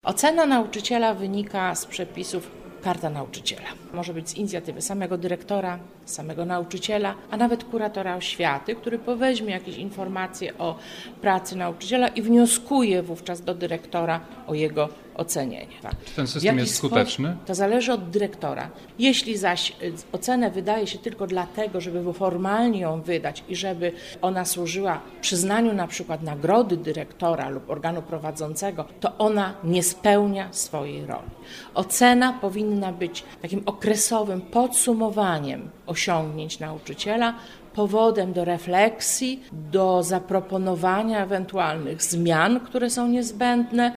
Ocena nauczyciela wynika z przepisów Karta Nauczyciela. Może być z inicjatywy samego dyrektora, samego nauczyciela, a nawet kuratora oświaty, który poweźmie jakieś informacje o pracy nauczyciela i wnioskuje wówczas do dyrektora o jego ocenienie. Czy ten system jest skuteczny? To zależy od dyrektora. Jeśli zaś ocenę wydaje się tylko dlatego, żeby formalnie ją wydać i żeby ona służyła przyznaniu na przykład nagrody dyrektora lub organu prowadzącego, to ona nie spełnia swojej roli. Ocena powinna być takim okresowym podsumowaniem osiągnięć nauczyciela, powodem do refleksji, do zaproponowania ewentualnych zmian, które są niezbędne.